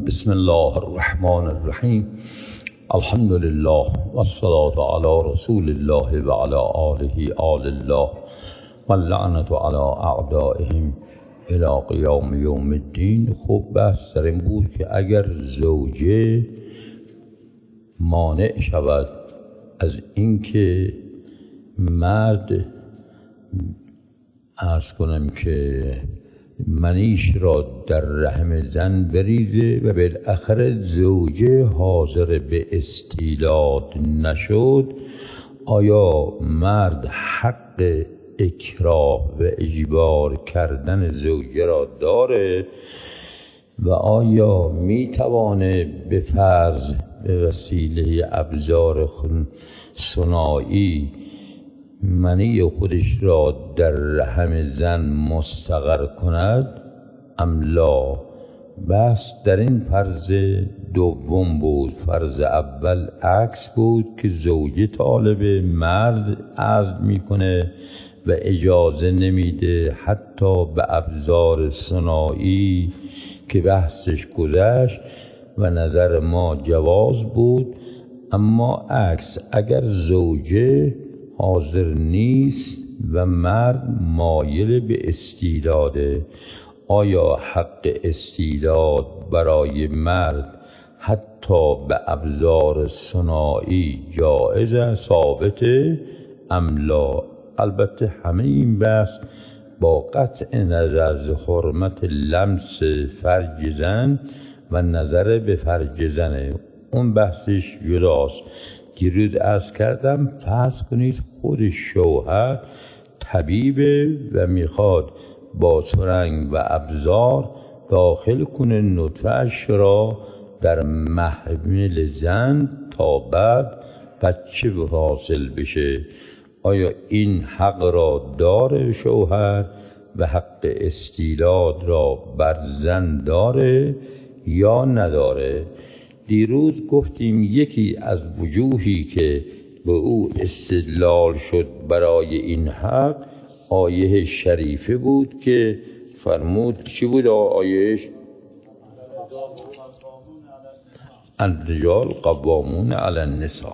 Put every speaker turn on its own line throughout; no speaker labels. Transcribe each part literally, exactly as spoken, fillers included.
بسم الله الرحمن الرحیم. الحمد لله والصلاة علی رسول الله و علی آله آل الله واللعنة علی اعدائهم الی قیام یوم الدین. خوب بحث در این بود که اگر زوجه مانع شود از اینکه مرد عرض کنم که منیش را در رحم زن بریزه و بالاخره زوجه حاضر به استیلاد نشد، آیا مرد حق اکراه و اجبار کردن زوجه را داره و آیا میتوانه به فرض به وسیله ابزار صناعی منی خودش را در رحم زن مستقر کند ام لا؟ بس در این فرض دوم بود. فرض اول عکس بود که زوجه طالب مرد عزم میکنه و اجازه نمیده حتی به ابزار صناعی که بحثش گذشت و نظر ما جواز بود. اما عکس، اگر زوجه حاضر نیست و مرد مایل به استیلاده، آیا حق استیلاد برای مرد حتی به ابزار صناعی جایز ثابته ام لا؟ البته همه این بحث با قطع نظر از حرمت لمس فرج زن و نظر به فرج زنه، اون بحثش جداست. دیروز عرض کردم فرض کنید خود شوهر طبیبه و میخواد با سرنگ و ابزار داخل کنه نطفه‌اش را در محمل زن تا بعد بچه حاصل بشه. آیا این حق را داره شوهر و حق استیلاد را بر زن داره یا نداره؟ دیروز گفتیم یکی از وجوهی که به او استدلال شد برای این حق آیه شریفه بود که فرمود چی بود آیهش؟ الرجال قوامون علی النساء.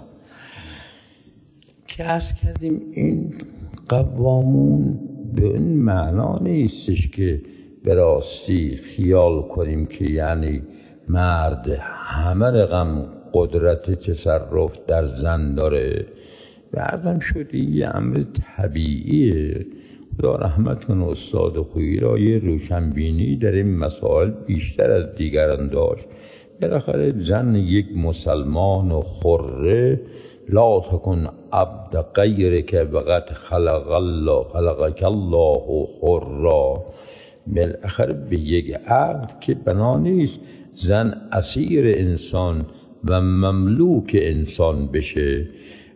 که عرض کردیم این قوامون به این معنا نیستش که به راستی خیال کنیم که یعنی مرد همه رقم قدرت تصرف در زن داره. بعدم شد یه امر طبیعیه. خدا رحمت کنه استاد خویی را یه روشنبینی در این مسائل بیشتر از دیگران داشت. بالاخره زن یک مسلمان و خره لا تکن عبد غیرک وقد خلق الله خلقک الله خرا. بالاخره به یک عقد که بنا نیست زن اسیر انسان و مملوک انسان بشه.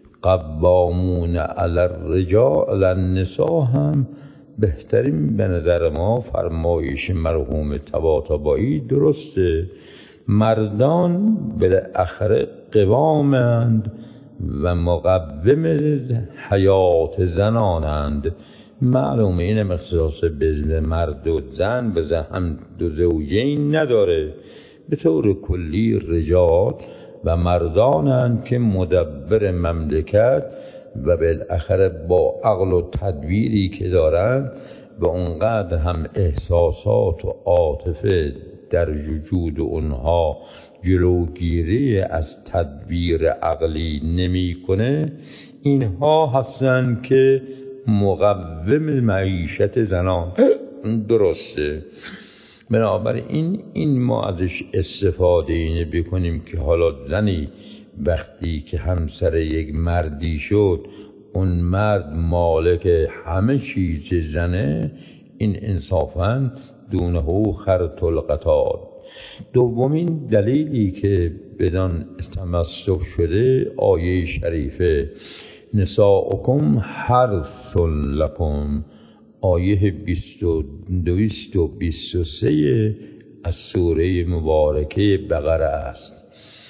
قوامون علی الرجال علی النساء هم بهترین به نظر ما فرمایش مرحوم طباطبایی درسته. مردان بالاخره قوامند و مقوم حیات زنانند. معلومه این اختصاص به مرد و زن به هم دو زوجین نداره. به طور کلی رجال و مردانند که مدبر مملکت و بالاخره با عقل و تدبیری که دارند و اونقدر هم احساسات و عاطفه در وجود اونها جلوگیری از تدبیر عقلی نمی کنه، اینها هستند که مقوم معیشت زنان. درسته. بنابراین این ما ازش استفاده اینه بکنیم که حالا زنی وقتی که همسر یک مردی شد اون مرد مالک همه چیز زنه، این انصافاً دونه خرط القطار. دومین دلیلی که بدان تمسک شده آیه شریفه نساؤکم حرث لکم، آیه بیست و دو و بیست و سه از سوره مبارکه بقره است.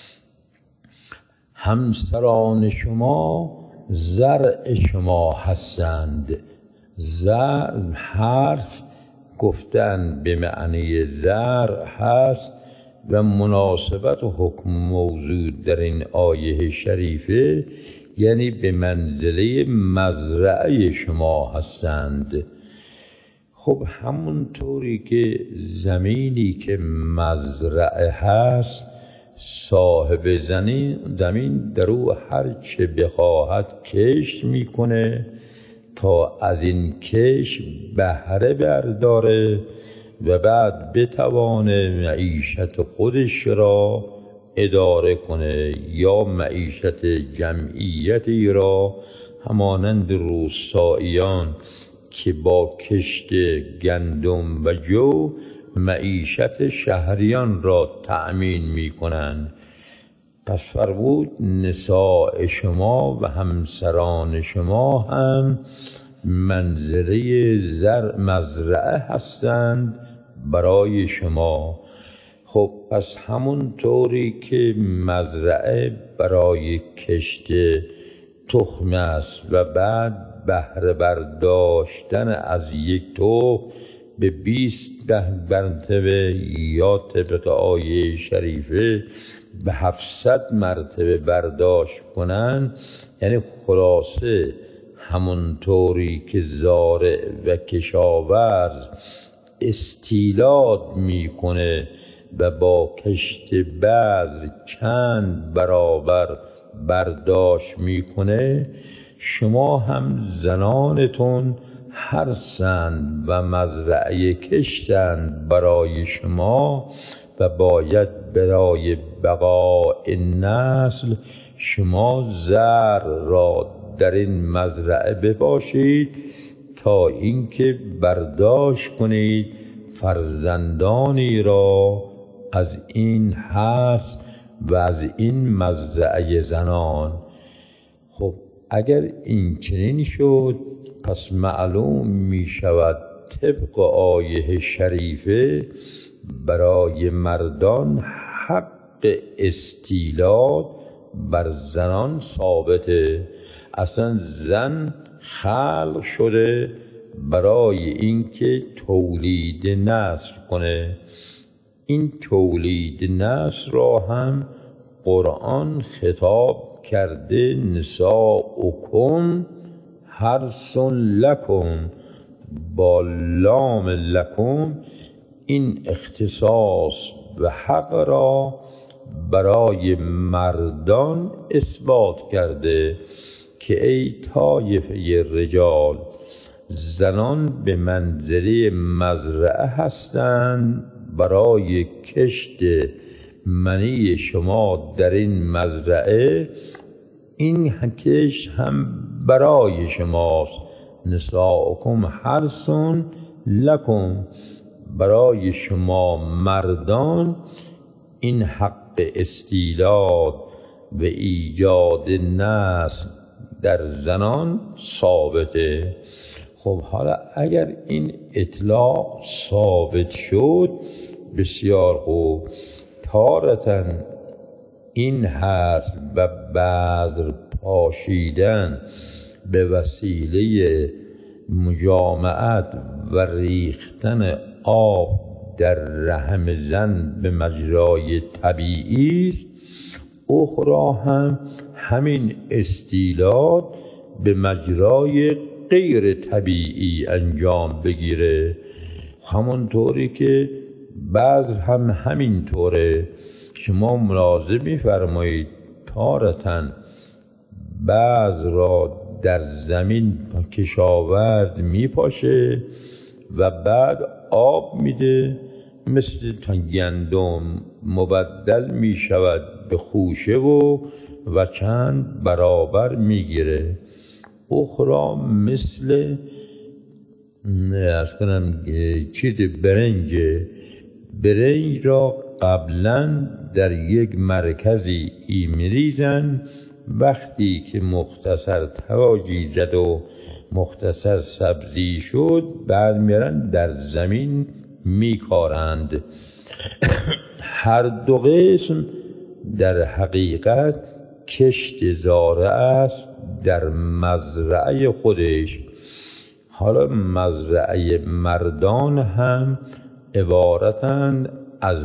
همسران شما زرع شما هستند. زرع حرث گفتن به معنی زرع هست و مناسبت و حکم موضوع در این آیه شریفه یعنی به منزله مزرعه شما هستند. خب همونطوری که زمینی که مزرعه هست صاحب زمین در او هر چه بخواهد کشت میکنه تا از این کشت بهره برداره و بعد بتوانه معیشت خودش را اداره کنه یا معیشت جمعیتی را، همانند روستاییان که با کشت گندم و جو معیشت شهریان را تأمین می کنند. پس فرمود نساء شما و همسران شما هم منزله زر مزرعه هستند برای شما. خب پس همون طوری که مزرعه برای کشت تخم است و بعد بهره برداشتن از یک تخم به بیست مرتبه یا طبق آیه شریفه به هفتصد مرتبه برداشت کنن، یعنی خلاصه همونطوری که زارع و کشاورز استیلاد میکنه و با کشت بذر چند برابر برداشت میکنه، شما هم زنانتون حرثند و مزرعه کشتند برای شما و باید برای بقاء نسل شما زر را در این مزرعه بباشید تا اینکه برداشت کنید فرزندانی را از این حرث و از این مزرعه زنان. خب اگر این چنین شد پس معلوم می شود طبق آیه شریفه برای مردان حق استیلاد بر زنان ثابته. اصلا زن خلق شده برای اینکه تولید نسل کنه. این تولید نسل را هم قرآن خطاب کرده نساؤکم حرث لکم، با لام لکم این اختصاص و حق را برای مردان اثبات کرده که ای طایفه رجال، زنان به منزله مزرعه هستند برای کشت منی شما در این مزرعه، این کشت هم برای شماست. نساؤکم حرث لکم، برای شما مردان این حق استیلاد و ایجاد نسل در زنان ثابته. خب حالا اگر این اطلاق ثابت شد بسیار خوب، تارةً این حرث و بذر پاشیدن به وسیله مجامعت و ریختن آب در رحم زن به مجرای طبیعی است، اخرى هم همین استیلاد به مجرای غیر طبیعی انجام بگیره. همونطوری که بعض هم همین طوره. شما ملاحظه می‌فرمایید تارةً بعض را در زمین کشاورز میپاشه و بعد آب میده، مثل تا گندم مبدل میشود به خوشه و و چند برابر میگیره. اخرى مثل از کنم چیز برنج برنج را قبلا در یک مرکزی ای میریزن، وقتی که مختصر تواجی زد و مختصر سبزی شد بعد میرن در زمین میکارند. هر دو قسم در حقیقت کشت زارع است در مزرعه خودش. حالا مزرعه مردان هم عبارتند از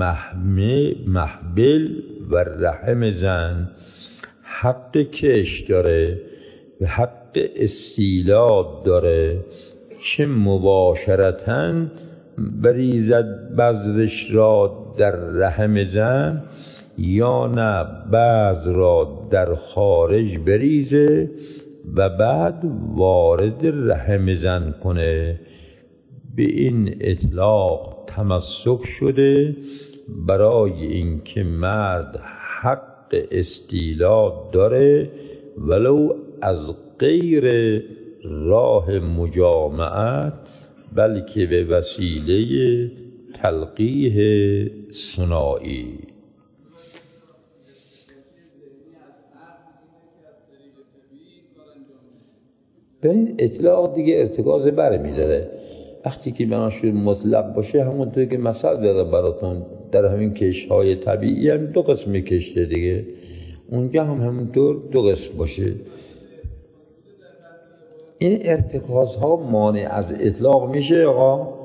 محبل و رحم زن حق کش داره و حق استیلاد داره، چه مباشرتاً بریزد بذرش را در رحم زن، یا نه بذر را در خارج بریزه و بعد وارد رحم زن کنه. به این اطلاق تمسک شده برای اینکه مرد حق استیلاد داره ولو از غیر راه مجامعت، بلکه به وسیله تلقیح ثنایی. به این اطلاق دیگه ارتکاز بر میداره. وقتی که بناشور مطلق باشه، همونطور که مثل داره براتون، در همین کشت‌های طبیعی هم دو قسم کشته دیگه، اونجا هم همونطور دو قسم باشه. این ارتکاز ها مانع از اطلاق میشه آقا.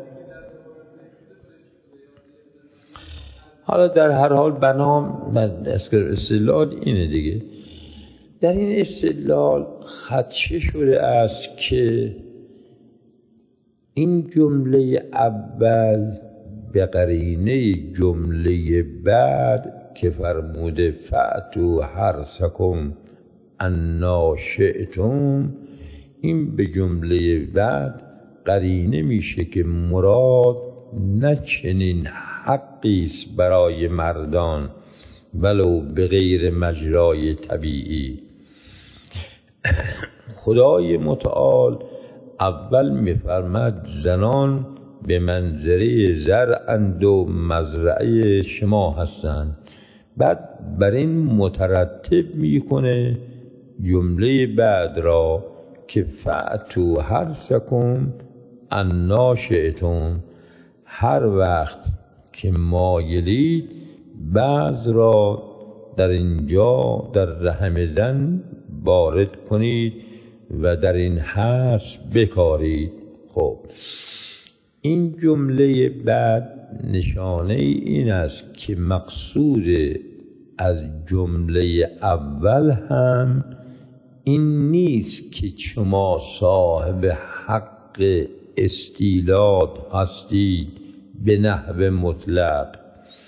حالا در هر حال بنام من استدلال اینه دیگه. در این استدلال خدشه شده است که این جمله اول به قرینه جمله بعد که فرموده فأتوا حرثکم انا شئتم، این به جمله بعد قرینه میشه که مراد نه چنین حقی است برای مردان ولو به غیر مجرای طبیعی. خدای متعال اول میفرماد زنان به منظره زرعند و مزرعه شما هستند، بعد بر این مترتب میکنه جمله بعد را که فأتوا حرثکم انا شئتم، هر وقت که مایلید بعض را در اینجا در رحم زن وارد کنید و در این حرث بکارید. خب این جمله بعد نشانه این است که مقصود از جمله اول هم این نیست که شما صاحب حق استیلاد هستید به نحو مطلق،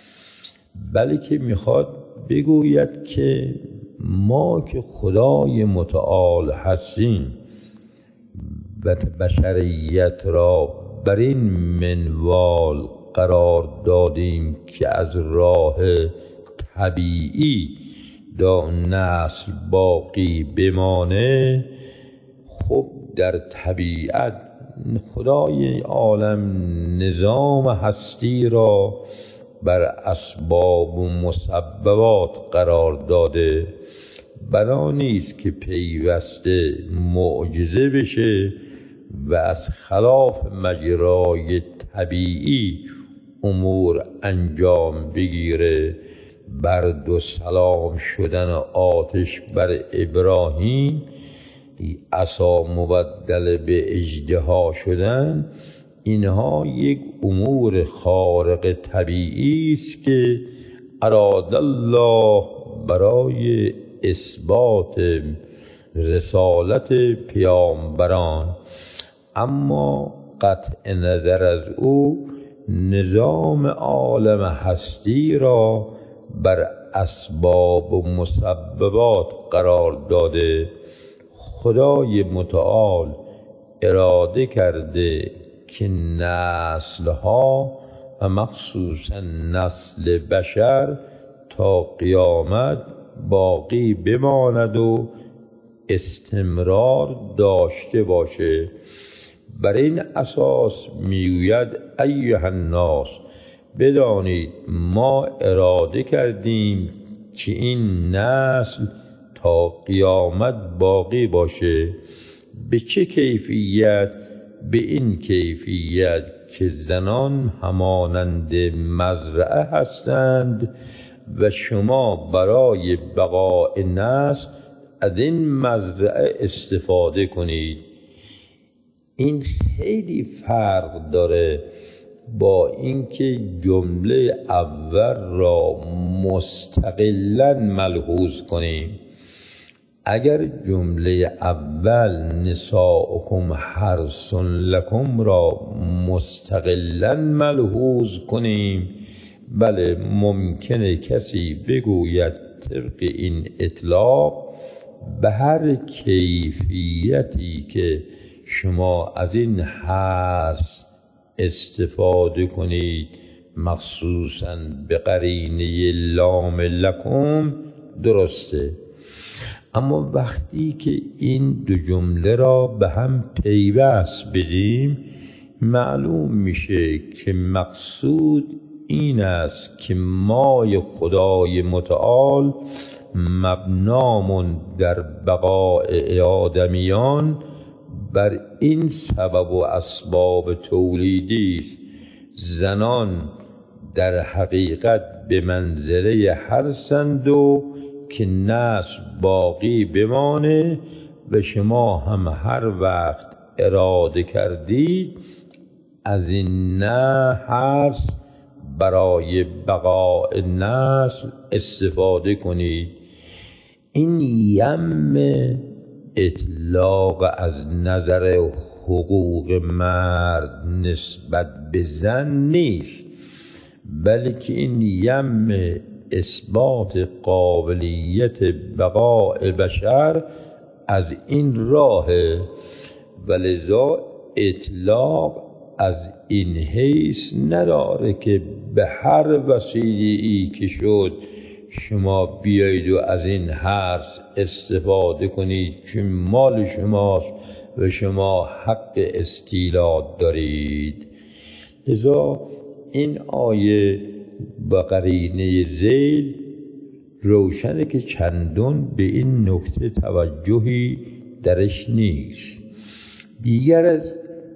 بلکه میخواد بگوید که ما که خدای متعال هستیم و بشریت را بر این منوال قرار دادیم که از راه طبیعی دا نسل باقی بمانه. خب در طبیعت خدای عالم نظام هستی را بر اسباب و مسببات قرار داده، بنا نیست که پیوسته معجزه بشه و از خلاف مجرای طبیعی امور انجام بگیره. برد و سلام شدن آتش بر ابراهیم، عصا مبدل به اژدها شدن، اینها یک امور خارق طبیعی است که اراد الله برای اثبات رسالت پیامبران، اما قطع نظر از او نظام عالم هستی را بر اسباب و مسببات قرار داده. خدای متعال اراده کرده که نسلها و مخصوصا نسل بشر تا قیامت باقی بماند و استمرار داشته باشه. بر این اساس میگوید ایها الناس، بدانید ما اراده کردیم که این نسل تا قیامت باقی باشه. به چه کیفیت؟ به این کیفیت که زنان همانند مزرعه هستند و شما برای بقاء نسل از این مزرعه استفاده کنید. این خیلی فرق داره با اینکه جمله اول را مستقلاً ملحوظ کنیم. اگر جمله اول نساؤکم حرث لکم را مستقلاً ملحوظ کنیم، بله ممکنه کسی بگوید طبق این اطلاق به هر کیفیتی که شما از این حرث استفاده کنید، مخصوصاً به قرینه لام لکم، درسته. اما وقتی که این دو جمله را به هم پیوست بدیم، معلوم میشه که مقصود این است که مای خدای متعال مبنامون در بقاء آدمیان بر این سبب و اسباب تولیدی است. زنان در حقیقت به منزله حرثند و که نسل باقی بمانه و شما هم هر وقت اراده کردید از این نه حرث برای بقاء نسل استفاده کنید. این یم اطلاق از نظر حقوق مرد نسبت به زن نیست، بلکه این یم اثبات قابلیت بقاء بشر از این راه، ولذا اطلاق از این حیث نداره که به هر وسیله‌ای که شد شما بیایید و از این حرث استفاده کنید چون مال شماست و شما حق استیلاد دارید. لذا این آیه با قرینه ذیل روشنه که چندان به این نکته توجهی درش نیست. دیگر از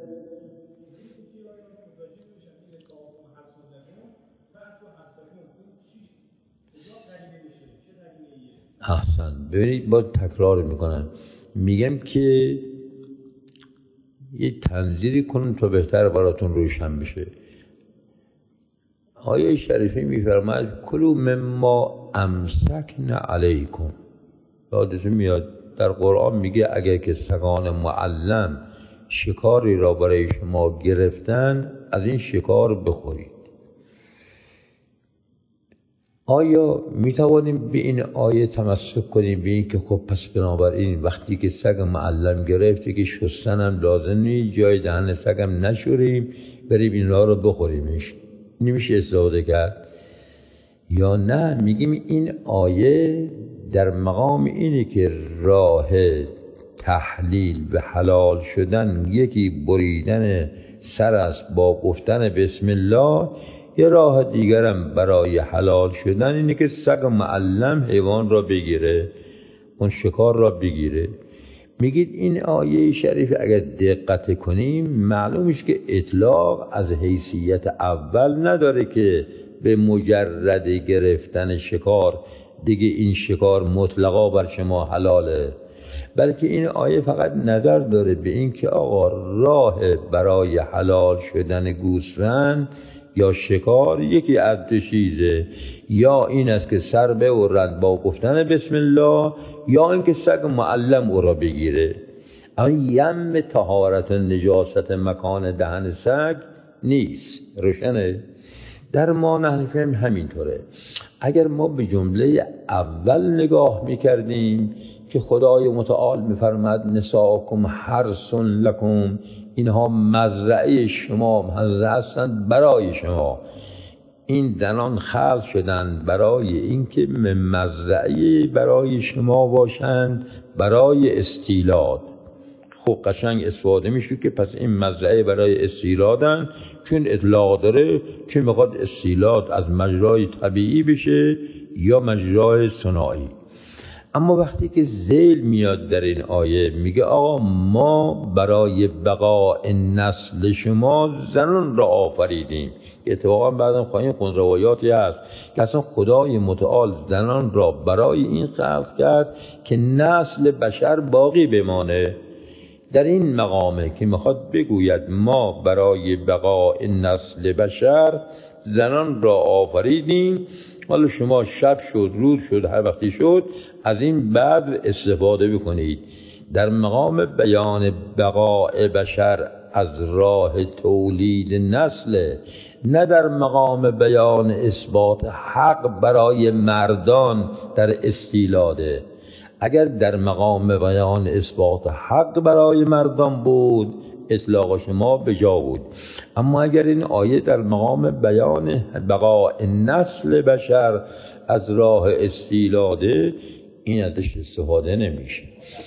احسن ببینید با تکرار میکنن، میگم که یه تنظیری کنن تا بهتر براتون روشن بشه. آیه شریفه میفرماید کلوا مما امسکنا علیکم. یادتون میاد در قرآن میگه اگر که سگان معلم شکاری را برای شما گرفتن از این شکار بخورید. آیا میتوانیم به این آیه تمسک کنیم به این که خب پس بنابراین وقتی که سگ معلم گرفته که شستنم لازم نیست، جای دهن سگم نشوریم بریم این را رو بخوریمش، نمیشه استفاده کرد؟ یا نه میگیم این آیه در مقام اینه که راه تحلیل و حلال شدن یکی بریدن سر است با گفتن بسم الله، یه راه دیگرم برای حلال شدن اینه که سگ معلم حیوان را بگیره، اون شکار را بگیره. میگید این آیه شریف اگر دقت کنیم معلوم است که اطلاق از حیثیت اول نداره که به مجرد گرفتن شکار دیگه این شکار مطلقا بر شما حلاله، بلکه این آیه فقط نظر داره به این که آقا راه برای حلال شدن گوسفند یا شکار یکی از دو چیزه، یا این است که سر ببرد با گفتن بسم الله، یا این که سگ معلم او را بگیره. اما یم طهارت و نجاست مکان دهن سگ نیست. روشنه؟ در ما نحن فهم همینطوره. اگر ما به جمله اول نگاه میکردیم که خدای متعال میفرماد نساؤکم حرث لکم، اینها مزرعه شما، مزرعه هستند برای شما، این زنان خلق شدند برای اینکه مزرعه برای شما باشند برای استیلاد. خب قشنگ استفاده میشه که پس این مزرعه برای استیلادن، چون اطلاق داره، چون میخواد استیلاد از مجرای طبیعی بشه یا مجرای صناعی. اما وقتی که ذیل میاد در این آیه میگه آقا ما برای بقاء نسل شما زنان را آفریدیم. اتفاقا بعدم خواهیم خوند روایاتی هست که اصلا خدای متعال زنان را برای این خلق کرد که نسل بشر باقی بمانه. در این مقامه که میخواد بگوید ما برای بقاء نسل بشر زنان را آفریدیم، حالا شما شب شد روز شد هر وقتی شد از این بعد استفاده بکنید. در مقام بیان بقاء بشر از راه تولید نسل، نه در مقام بیان اثبات حق برای مردان در استیلاده. اگر در مقام بیان اثبات حق برای مردان بود اطلاق شما به جا بود، اما اگر این آیه در مقام بیان بقاء نسل بشر از راه استیلاده، این ازش استفاده نمیشه.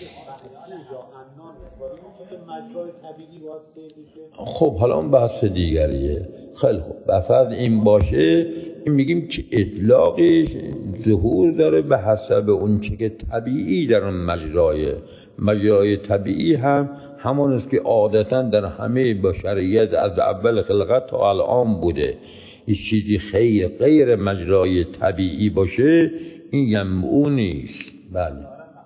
خب حالا اون بحث دیگریه. خیلی خوب، بفرض این باشه، این میگیم که اطلاقی ظهور داره به حسب اون چه که طبیعی در اون مجرای مجرای طبیعی هم همون است که عادتا در همه بشریت از اول خلقت تا الان بوده. هیچ چیزی خیر غیر مجرای طبیعی باشه این یمعو نیست. بله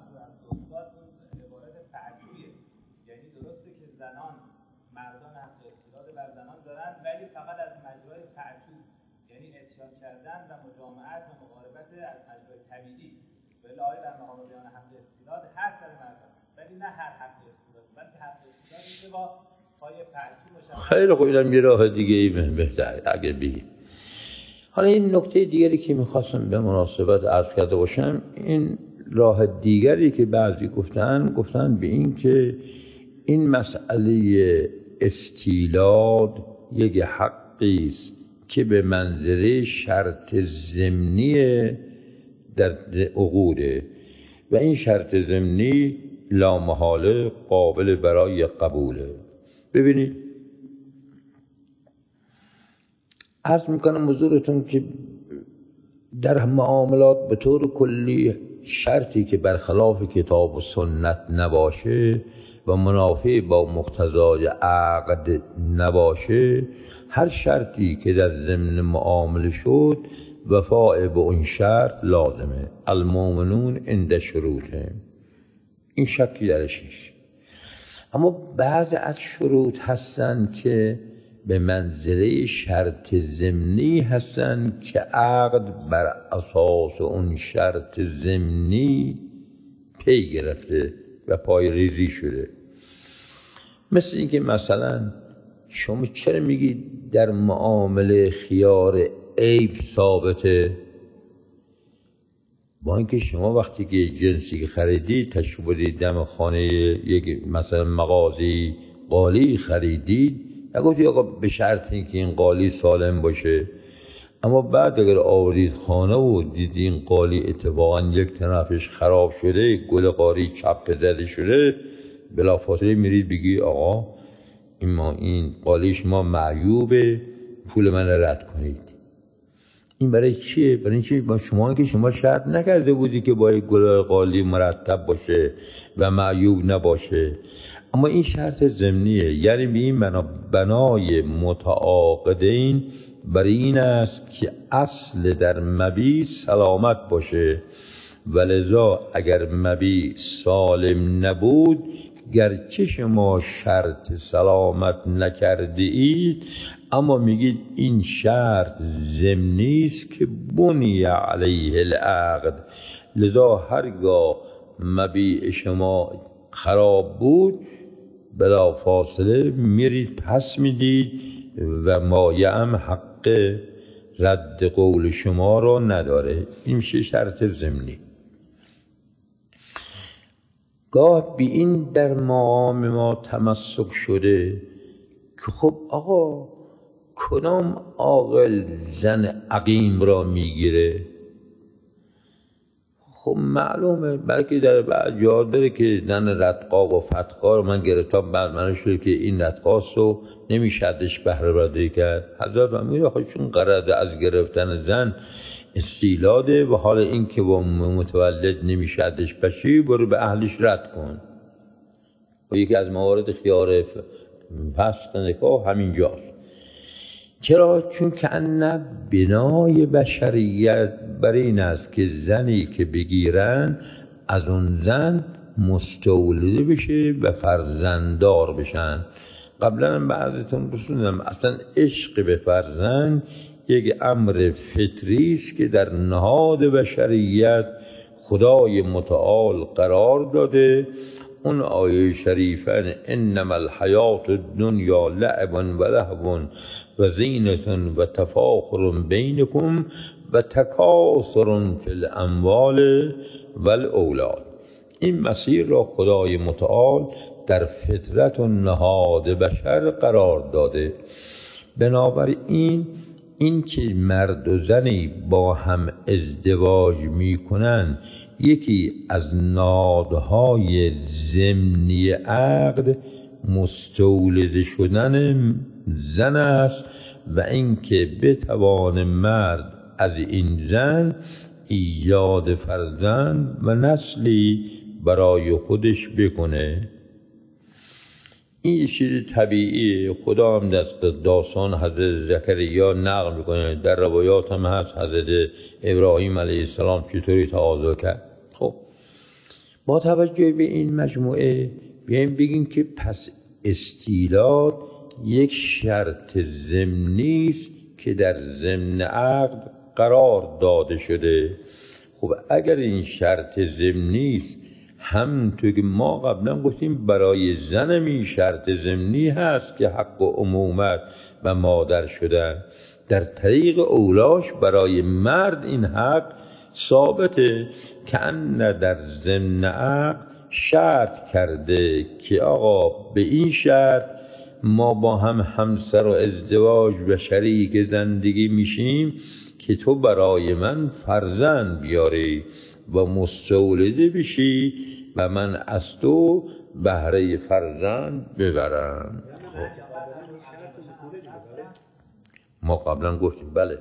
خیلی خوب، اینم یه راه دیگه ای بهتر اگه بگیم. حالا این نکته دیگری که میخواستم به مناسبت عرض کرده باشم، این راه دیگری که بعضی گفتن گفتن به این که این مسئله استیلاد یک حقی است که به منزله شرط ضمنی در عقوده و این شرط ضمنی لامحاله قابل برای قبوله. ببینید عرض میکنم حضورتون که در معاملات به طور کلی شرطی که برخلاف کتاب و سنت نباشه و منافی با مقتضای عقد نباشه، هر شرطی که در ضمن معامله شد وفاء به اون شرط لازمه. المؤمنون عند شروطه، این شکی درش نیست. اما بعض از شروط هستن که به منزله شرط ضمنی هستن که عقد بر اساس اون شرط ضمنی پی گرفته و پای ریزی شده. مثل اینکه مثلا شما چرا میگید در معامله خیار عیب ثابته؟ با اینکه شما وقتی که جنسی که خریدید تشریف بردید دم خانه یک مثلا مغازی قالی خریدید، نگفتید آقا به شرط اینکه این قالی سالم باشه، اما بعد اگر آوردید خانه و دیدید این قالی اتفاقا یک طرفش خراب شده، گل قالی چپ زده شده، بلافاصله میرید بگی آقا این ما این قالی شما معیوبه، پول من رد کنید. این برای چیه؟ برای این چیه؟ با شما که شما شرط نکرده بودی که با یک گل قالی مرتب باشه و معیوب نباشه، اما این شرط ضمنیه. یعنی به این بنا بنای متعاقدین برای این است که اصل در مبیع سلامت باشه، ولذا اگر مبیع سالم نبود گرچه شما شرط سلامت نکرده اید، اما میگید این شرط ضمنی است که بنی علیه العقد، لذا هرگاه مبیع شما خراب بود بلا فاصله میرید پس میدید و مایعم حق رد قول شما رو نداره. این میشه شرط ضمنی. گاه بی این در مقام ما تمسک شده که خب آقا کدام عاقل زن عقیم را میگیره؟ خب معلومه، بلکه در بعد جا داره که زن رتقا و فتقا رو من گرفتم، بعد من شده که این رتقاست و نمیشه ازش بهره برداری کرد. حضرت من میگه خب چون قراره از گرفتن زن استیلاده و حالا این که با متولد نمیشه ازش بشی، برو به اهلش رد کن. و یکی از موارد خیار فسخ نکاح همین جاست. چرا؟ چون که ان بنای بشریت بر این است که زنی که بگیرن از اون زن مستولده بشه و فرزنددار بشن. قبلا هم بعضتون رسوندم اصلا عشق به فرزند یک امر فطری است که در نهاد بشریت خدای متعال قرار داده. اون آیه شریفه انما الحیات الدنیا لعب و لهو و زینة و تفاخر بینکم و تکاثر فی الاموال والاولاد. این مسیر را خدای متعال در فطرت و نهاد بشر قرار داده. بنابراین این که مرد و زنی با هم ازدواج میکنن یکی از نهادهای ضمنی عقد مستولد شدن زن است و اینکه بتوان مرد از این زن ایجاد فرزند و نسلی برای خودش بکنه. این چیز طبیعیه. خدا هم دست داستان حضرت زکریا نقل میکنه، در روایات هم هست حضرت ابراهیم علیه السلام چطوری تقاضا کرد. خب با توجه به این مجموعه بیایم بگیم که پس استیلاد یک شرط ضمنی است که در ضمن عقد قرار داده شده. خب اگر این شرط ضمنی است، همونطور که ما قبلا گفتیم برای زن این شرط ضمنی هست که حق و امومت و مادر شدن، در طریق اولاش برای مرد این حق ثابته که ان در ضمن عقد شرط کرده که آقا به این شرط ما با هم همسر و ازدواج و شریک زندگی میشیم که تو برای من فرزند بیاری و مستولده بشی و من از تو بهره فرزند ببرم. خب. ما قبلا گفتیم بله.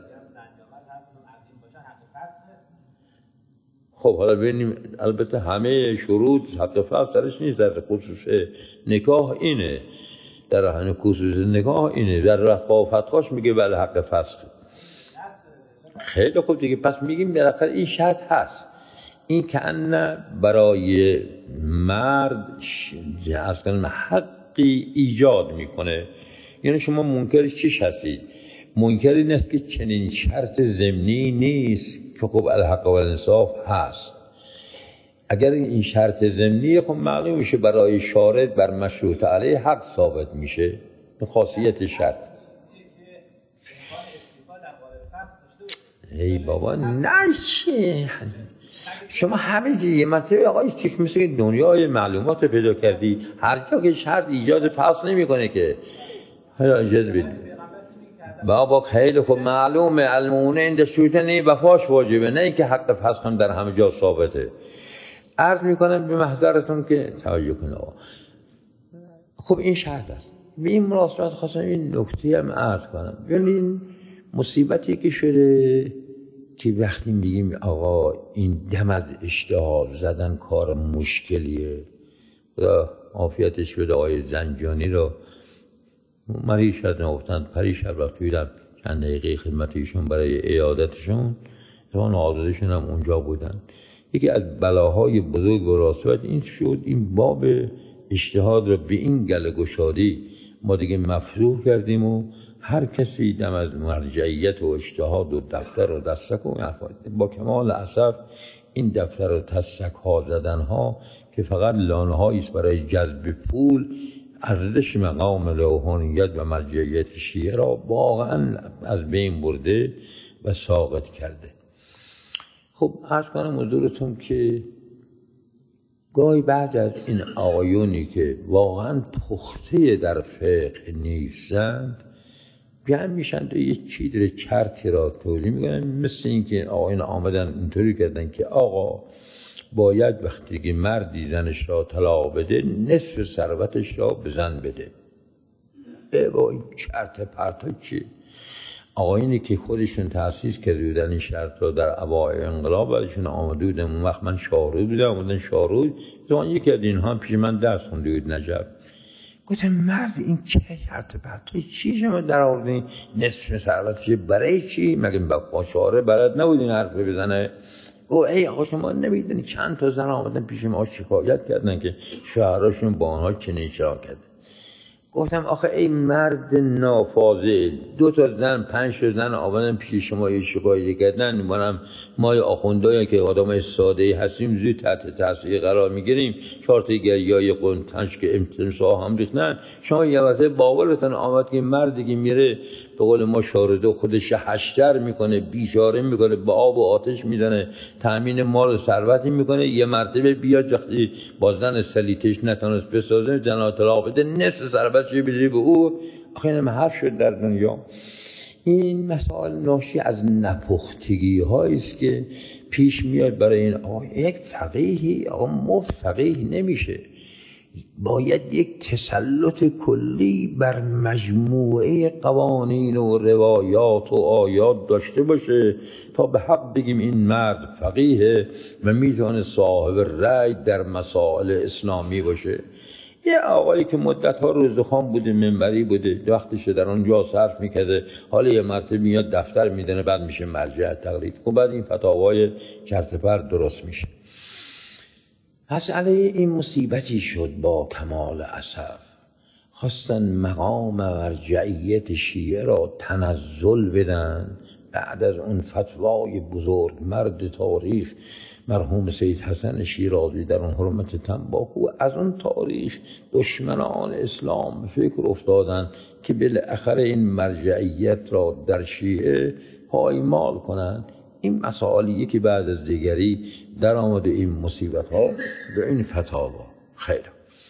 خب حالا ببینیم، البته همه شروط حق فصل درش نیست. در خصوص نکاح اینه، در خصوص نکاح اینه، در رفع و فتخاش میگه بله حق فصل. خیلی خوب دیگه، پس میگیم بالاخره این شرط هست، این که ان برای مرد اصلا حقی ایجاد میکنه. یعنی شما منکرش چیش هستید؟ منکر این است که چنین شرط ضمنی نیست که خب الحق و الانصاف هست. اگر این شرط ضمنی خب معلوم میشه برای شارد بر مشروط علیه حق ثابت میشه. خاصیت شرط. ای بابا نشه، شما همه چیزی مطلب آقای چیش مثل دنیای معلومات پیدا کردی، هر جا که شرط ایجاد فصل نمی کنه که حالا اجازه بدید بابا خیلی خوب معلومه المونه این دستورتنی وفاش واجبه، نه اینکه حق فصل هم در همه جا ثابته. عرض میکنم به محضرتون که توجه کنه. خب این شرط است. به این مناسبت خواستم این نکته هم عرض کنم. ببینید مصیبتی که شده که وقتی میگیم آقا این دم از اشتها زدن کار مشکلیه، خدا عافیتش بده آقای زنجانی رو مریض شدن افتند پریشب رفت تویدم چند دقیقه خدمت ایشون برای عیادتشون، زمان آزادشون هم اونجا بودن. یکی از بلاهای بزرگ و راستوت این شد این باب اجتهاد رو به این گله گشادی ما دیگه مفتوح کردیم و هر کسی دم از مرجعیت و اجتهاد و دفتر و دستک و با کمال اسف این دفتر و دستک ها زدن ها که فقط لانه هایی است برای جذب پول، ارزش مقام روحانیت و مرجعیت شیعه را واقعا از بین برده و ساقط کرده. خب عرض کنم حضورتون که گاهی بعد از این آقایونی که واقعا پخته در فقه نیستند جمع میشن و یه چیدر چرتی را توضیح میکنن، مثل این که آقایون آمدن اینطوری کردن که آقا باید وقتی که مردی زنش را طلاق بده نصف ثروتش را به زن بده. ای با این چرت پرتا چی؟ آقایونی که خودشون تأسیس کرده بودن این شرط را در اوایل انقلاب بعدشون آمده بودن، اون وقت من شاهرود بودم، آمدن شاهرود زمان یکی از اینها پیش من درس خونده بود نجف. گفتم مرد این چه شرط پرتا چی شما در آوردین نصف ثروتش برای چی؟ مگه با شاره بلد نبودین حرف بزنه؟ او ای آقا شما نمیدونی چند تا زن آمدن پیش ما شکایت کردن که شوهراشون با آنها چنین چرا کرده. گفتم آخه ای مرد نافاضل، دو تا زن پنج تا زن آمدن پیش شما یه شکایت کردن، منم ما آخوندایی که آدمای ساده‌ای هستیم زود تحت تاثیر قرار میگیریم، چهار تا گریای قنتنش که امتنسا هم ریختن، شما یه وقته باورتون آمد که مردی که میره به قول ما شارده خودش هشتر میکنه، بیچاره میکنه، با آب و آتش میزنه، تامین مال و ثروتی میکنه، یه مرتبه بیاد وقتی با زن سلیتش نتونست بسازه زنا طلاق بده، نصف ثروتش بده به او. آخه اینم حرف شد در دنیا. این مسائل ناشی از نپختگی هایی است که پیش میاد برای این. آقا یک فقیهی آقا مفت فقیه نمیشه، باید یک تسلط کلی بر مجموعه قوانین و روایات و آیات داشته باشه تا به حق بگیم این مرد فقیه و میتونه صاحب رأی در مسائل اسلامی باشه. یه آقایی که مدت‌ها روزخوان بوده، منبری بوده، وقتش در اونجا صرف میکرده، حالا یه مرتبه میاد دفتر میدنه، بعد میشه مرجع تقلید. خب بعد این فتاوای چرت و پرت درست میشه. مسئله این مصیبتی شد با کمال اسف، خواستن مقام مرجعیت شیعه را تنزل بدن بعد از اون فتوای بزرگ مرد تاریخ مرحوم سید حسن شیرازی در اون حرمت تنباکو. از اون تاریخ دشمنان اسلام فکر افتادن که بالاخره این مرجعیت را در شیعه پایمال کنند. این مسائلی که بعد از دیگری در آمد این مصیبت ها به این فتاوا. خیلی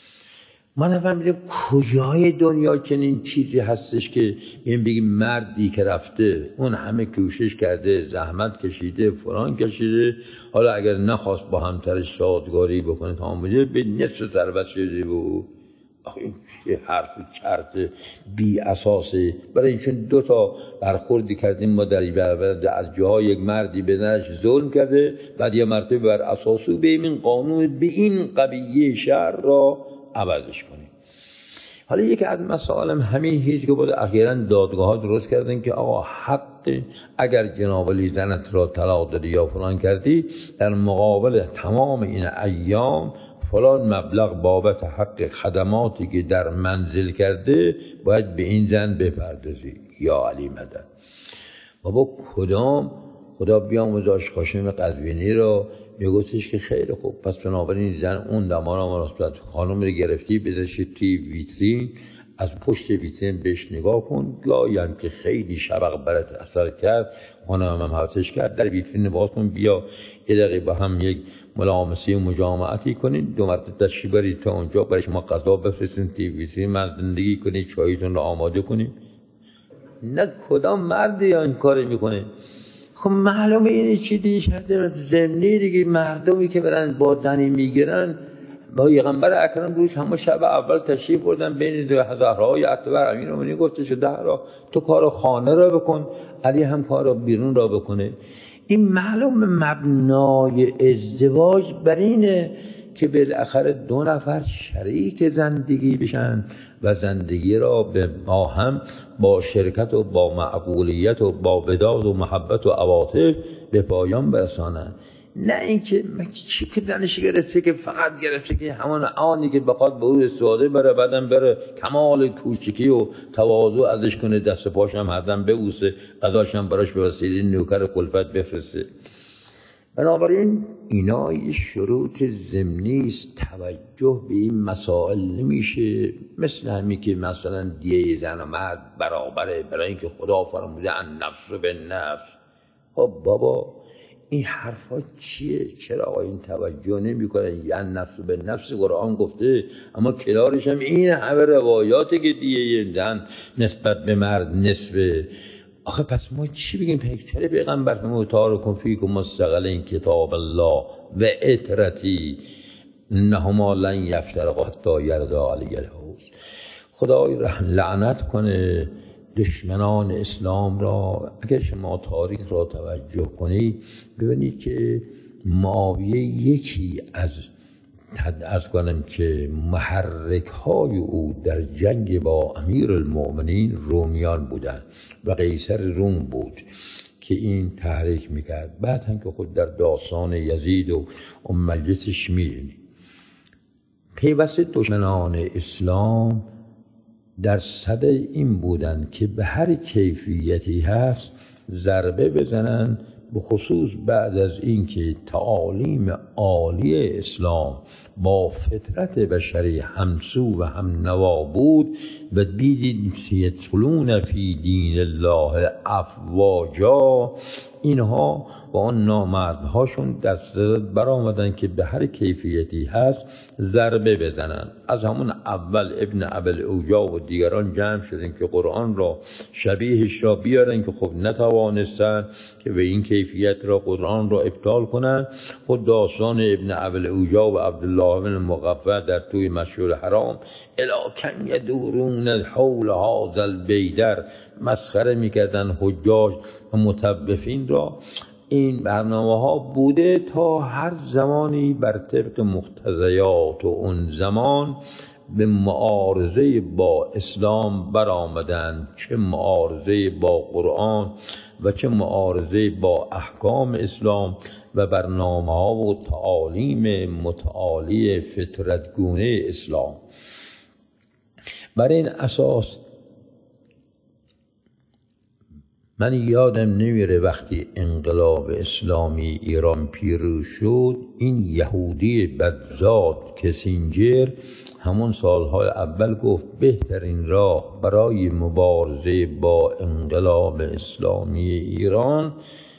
ما نفهمیدیم کجای دنیا چنین چیزی هستش که بیم بگیم مردی که رفته اون همه کوشش کرده، زحمت کشیده، فران کشیده، حالا اگر نخواست با همسرش سازگاری بکنه تا آمده به نصف ثروت شده و این یه حرف چرت بی اساسه. برای این چون دو تا برخوردی کردیم ما در از جاهای یک مردی بدنش ظلم کرده، بعد یه مرتبه بر اساس او به این قانون به این قبیه شهر را عوضش کنیم. حالا یکی از مسائل همین هیچ که بود اخیراً دادگاه ها درست کردن که آقا حق اگر جناب علی زنت را طلاق دادی یا فلان کردی در مقابل تمام این ایام فلان مبلغ بابت حق خدماتی که در منزل کرده باید به این زن بپردازی. یا علی مدد. بابا کدام خدا بیامرزش خاشم قزوینی را میگفتش که خیلی خوب پس بنابراین زن اون دمارا مناسبت خانم رو گرفتی بذارش توی ویترین، از پشت ویترین بهش نگاه کن، گایم که خیلی شبق برات اثر کرد خانم هم حفظش کرد، در ویترین باز کن، بیا یه دقیقه با هم یک ملامسه و مجامعتی کنین، دو مرتبه تشریف برید تا اونجا برای شما غذا بفرستین توی ویترین، من زندگی کنید، چایتون رو آماده کنید. نه کدام مردی این کار میکنه؟ خب معلومه این چی دیگه شرط زمینی دیگه. مردمی که برن با دنی میگیرن با پیغمبر اکرم روز همه شب اول تشریف بردن بین دو زهرای اکبر امیرالمومنین گفته شده زهرا تو کار خانه را بکن، علی هم کار بیرون را بکنه. این معلوم مبنای ازدواج بر اینه که بالاخره دو نفر شریک زندگی بشن و زندگی را با هم با شرکت و با معقولیت و با وداد و محبت و عواطف به پایان برسانند. نه اینکه چی کردنش گرفته که فقط گرفته که همان آنی که بخواد به او استفاده بره، بعدم بره کمال کوچکی و تواضع ازش کنه، دست پاشم هردم ببوسه، غذاشم براش به وسیله نوکر کلفت بفرسته. بنابراین اینا یه شروط ضمنی است، توجه به این مسائل نمیشه. مثل همین که مثلا دیه زن و مرد برابره، برای اینکه خدا فرموده ان نفس به نفس. خب بابا این حرفا چیه؟ چرا آقا این توجه نمی کنه؟ یعنی نفس به نفس قرآن گفته، اما کنارش هم این همه روایاتی که دیه زن نسبت به مرد نسبه. آخه پس ما چی بگیم؟ چرا پیغمبر فرمود تارکم فیکم مستقلین کتاب الله و اطرتی انهما لن یفترقا حتی یرضا علی الحوض. خدای لعنت کنه دشمنان اسلام را. اگر شما تاریخ را توجه کنید ببینید که معاویه یکی از از کنم که محرک های او در جنگ با امیرالمؤمنین رومیان بودند و قیصر روم بود که این تحریک میکرد. بعد هم که خود در داستان یزید و اون مجلسش میدونی پیوسته دشمنان اسلام در صدد این بودن که به هر کیفیتی هست ضربه بزنن، به خصوص بعد از اینکه تعالیم عالی اسلام با فطرت بشری همسو و هم نوا بود و دیدید یدخلون فی دین الله افواجا، اینها و آن نامردهاشون در صدد برآمدن که به هر کیفیتی هست ضربه بزنن. از همون اول ابن ابوالعوجا و دیگران جمع شدن که قرآن را شبیهش را بیارن که خب نتوانستن که به این کیفیت را قرآن را ابطال کنن. خود داستان ابن ابوالعوجا و عبدالله بن مغفر در توی مسجد حرام الی کم یدورون حول هذا البیدر مسخره میکردن حجاج و مطوفین را. این برنامه ها بوده تا هر زمانی بر طبق مقتضیات و اون زمان به معارضه با اسلام برآمدند، چه معارضه با قرآن و چه معارضه با احکام اسلام و برنامه ها و تعالیم متعالی فطرتگونه اسلام. بر این اساس من یادم نمیره وقتی انقلاب اسلامی ایران پیروز شد، این یهودی بدزاد کسینجر همون سالهای اول گفت بهترین راه برای مبارزه با انقلاب اسلامی ایران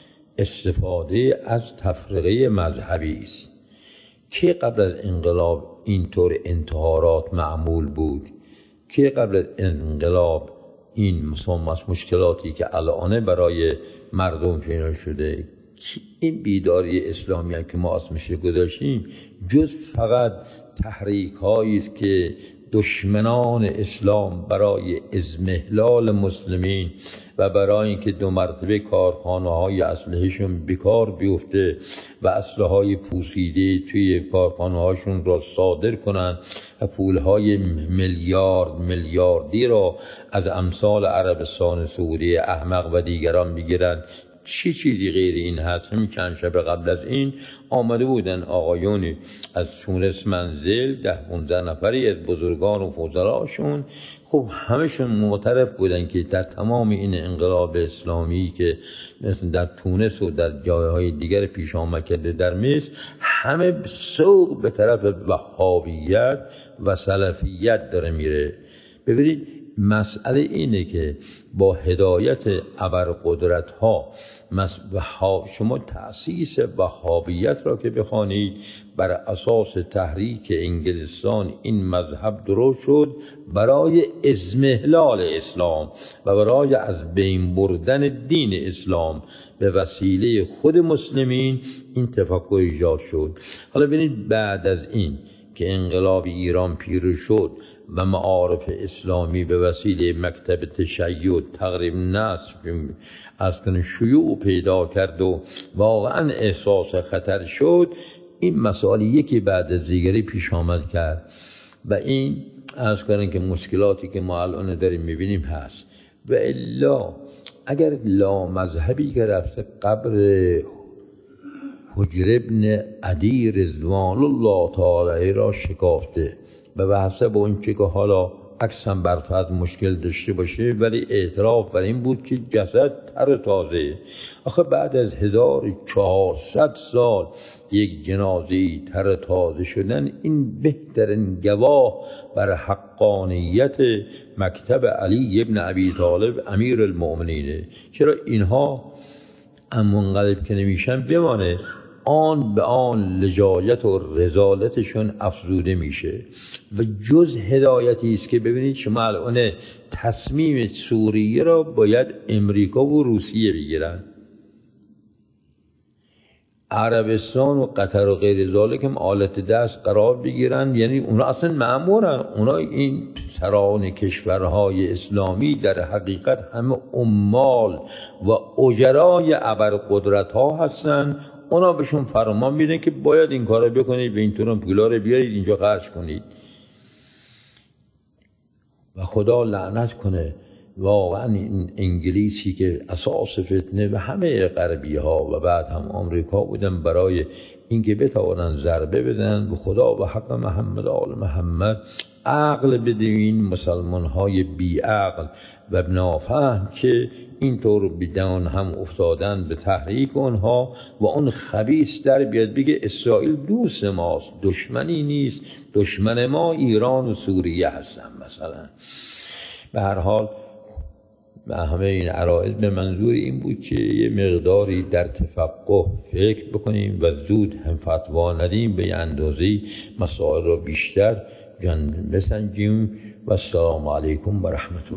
استفاده از تفرقه مذهبی است. که قبل از انقلاب اینطور انتحارات معمول بود؟ که قبل از انقلاب این مشکلاتی که الان برای مردم پیدا شده؟ این بیداری اسلامی هم که ما اسمش گذاشتیم جز فقط تحریک هایی است که دشمنان اسلام برای اضمحلال مسلمین و برای اینکه دو مرتبه کارخانه های اسلحه‌شون بیکار بیفته و اسلحه های پوسیده توی کارخانه هاشون را صادر کنن و پول های میلیارد میلیاردی را از امثال عربستان سعودی احمق و دیگران بگیرن. چی چیزی غیر این هست؟ همین چند شب قبل از این آمده بودن آقایونی از تونس منزل، ده پونزده نفری از بزرگان و فضلاشون، خب همشون معترف بودن که در تمام این انقلاب اسلامی که در تونس و در جایهای دیگر پیش آمد کرده در مصر، همه سوق به طرف وهابیت و سلفیت داره میره. ببینید مسئله اینه که با هدایت ابرقدرت ها شما تأسیس وهابیت را که بخوانید بر اساس تحریک انگلستان این مذهب درست شد برای اضمحلال اسلام و برای از بین بردن دین اسلام به وسیله خود مسلمین. این تفکر ایجاد شد. حالا ببینید بعد از این که انقلاب ایران پیروز شد و معارف اسلامی به وسیله مکتب تشیع تقریب نصب از کنه شیوع پیدا کرد و واقعا احساس خطر شد، این مسائل یکی بعد از دیگری پیش آمد کرد و این از کنه که مشکلاتی که ما الان داریم میبینیم هست. و الا اگر لا مذهبی که رفته قبر حجر ابن عدی رضوان الله تعالی را شکافته و به حسب اون که حالا عکسم بر فرض مشکل داشته باشه ولی اعتراف بر این بود که جسد تر تازه. آخه بعد از هزار و چهارصد سال یک جنازه تر تازه شدن، این بهترین گواه بر حقانیت مکتب علی ابن ابی طالب امیر المؤمنینه. چرا اینها منقلب که نمیشن بمانه، آن به آن لجایت و رذالتشون افزوده میشه و جز هدایتی است که ببینید شما الان تصمیم سوریه را باید امریکا و روسیه بگیرن، عربستان و قطر و غیر ذالک هم آلت دست قرار بگیرن. یعنی اونا اصلا مأمورن، اونا این سران کشورهای اسلامی در حقیقت همه عمال و اجرای ابرقدرت ها هستن. اونا بهشون فرمان میدن که باید این کارو بکنید، به این طور پولا رو بیارید اینجا خرج کنید. و خدا لعنت کنه واقعا این انگلیسی که اساس فتنه و همه غربی ها و بعد هم آمریکا بودن برای اینکه بتوانند ضربه بدن به خدا و حق محمد آل محمد، عقل بده این مسلمان های بی عقل و نافهم که اینطور بدان هم افتادن به تحریک اونها و اون خبیث در بیاد بگه اسرائیل دوست ماست، دشمنی نیست، دشمن ما ایران و سوریه هستن مثلا. به هر حال و همه این عرائض به منظور این بود که یه مقداری در تفقه فکر بکنیم و زود هم فتوا ندیم، به اندازه‌ای مسائل را بیشتر جان بسنجیم. و السلام علیکم و رحمت الله.